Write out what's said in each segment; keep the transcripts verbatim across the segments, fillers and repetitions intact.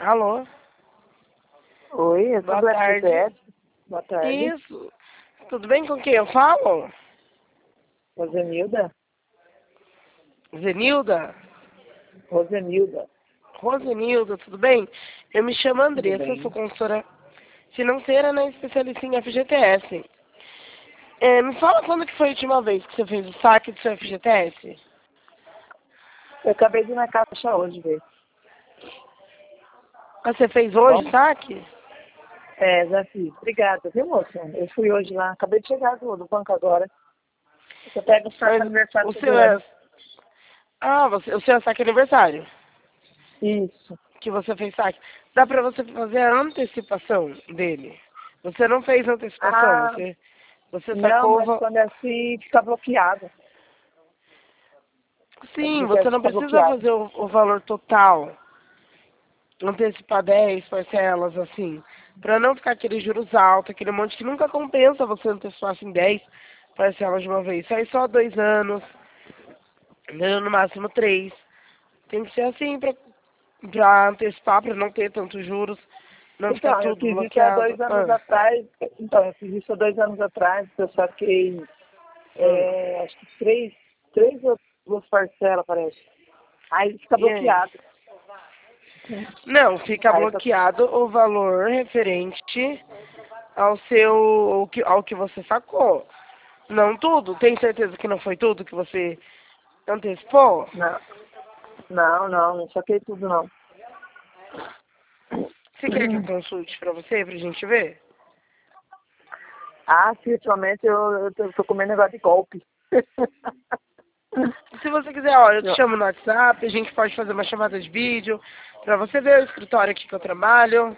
Alô? Oi, eu sou Boa do tarde. F G S. Boa tarde. Isso. Tudo bem com quem eu falo? Rosenilda? Zenilda? Rosenilda. Rosenilda, tudo bem? Eu me chamo Tudo Andressa, bem? sou consultora financeira, né, especialista em F G T S. É, me fala quando que foi a última vez que você fez o saque do seu F G T S? Eu acabei de ir na caixa hoje ver. Ah, você fez Tá hoje bom? o saque? É, já fiz. Obrigada, viu, moça? Eu fui hoje lá. Acabei de chegar do, do banco agora. Você pega o saco Mas aniversário o do seu Februari. é... Ah, você, o seu é saque aniversário, Isso. que você fez saque. Dá pra você fazer a antecipação dele. Você não fez antecipação, Ah, você, você não, sacou... mas va- quando é assim, fica bloqueado. O Sim, você F G S não fica precisa bloqueado. fazer o, o valor total, antecipar dez parcelas, assim, para não ficar aqueles juros altos, aquele monte que nunca compensa você antecipar assim dez parcelas de uma vez. Sai só dois anos, né, no máximo três. Tem que ser assim para para antecipar, para não ter tantos juros, não ficar Então, eu tudo fiz isso há bloqueado. dois anos Ah, atrás. Então, eu fiz isso há dois anos atrás. Eu saquei, hum. é, acho que três, três ou duas parcelas, parece. Aí fica E aí? bloqueado. Não, fica Aí eu tô... bloqueado o valor referente ao seu, ao que, ao que você sacou. Não tudo? Tem certeza que não foi tudo que você antecipou? Não, não, não, não saquei tudo, não. Você quer que eu consulte pra você, pra gente ver? Ah, sim, ultimamente eu, eu tô, tô comendo negócio de golpe. Se você quiser, olha, eu te Eu- chamo no WhatsApp, a gente pode fazer uma chamada de vídeo, pra você ver o escritório aqui que eu trabalho.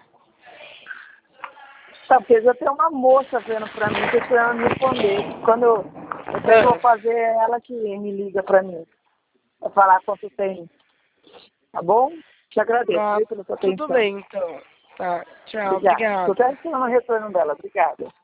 Sabe, porque já tem uma moça vendo pra mim, tô esperando me responder. Quando eu, depois eu vou Ah, fazer ela que me liga pra mim, pra falar quanto tem. Tá bom? Te agradeço, ah, viu, pela sua tudo atenção. bem, então. Tá, tchau, Obrigada. Estou obrigada. até esperando o retorno dela. Obrigada.